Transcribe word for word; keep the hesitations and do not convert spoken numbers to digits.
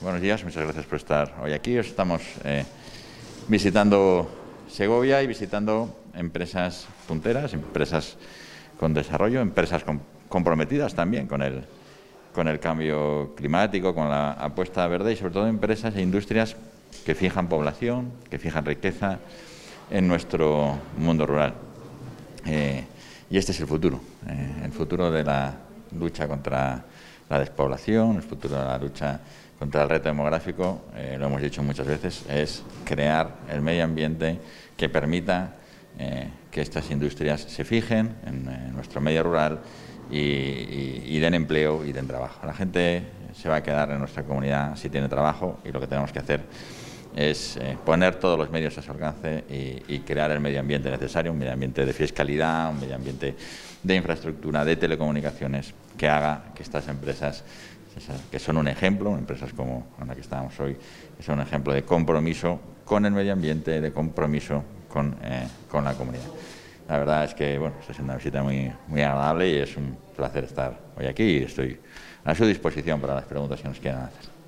buenos días, muchas gracias por estar hoy aquí. Os estamos eh, visitando Segovia y visitando empresas punteras, empresas con desarrollo, empresas com comprometidas también con el, con el cambio climático, con la apuesta verde y sobre todo empresas e industrias que fijan población, que fijan riqueza en nuestro mundo rural. Eh, y este es el futuro, eh, el futuro de la lucha contra la despoblación, el futuro de la lucha contra el reto demográfico, eh, lo hemos dicho muchas veces, es crear el medio ambiente que permita eh, que estas industrias se fijen en, en nuestro medio rural y, y, y den empleo y den trabajo. La gente se va a quedar en nuestra comunidad si tiene trabajo y lo que tenemos que hacer es eh, poner todos los medios a su alcance y, y crear el medio ambiente necesario, un medio ambiente de fiscalidad, un medio ambiente de infraestructura, de telecomunicaciones, que haga que estas empresas, que son un ejemplo, empresas como la que estamos hoy, que son un ejemplo de compromiso con el medio ambiente, de compromiso con, eh, con la comunidad. La verdad es que bueno, esta es una visita muy, muy agradable y es un placer estar hoy aquí y estoy a su disposición para las preguntas que nos quieran hacer.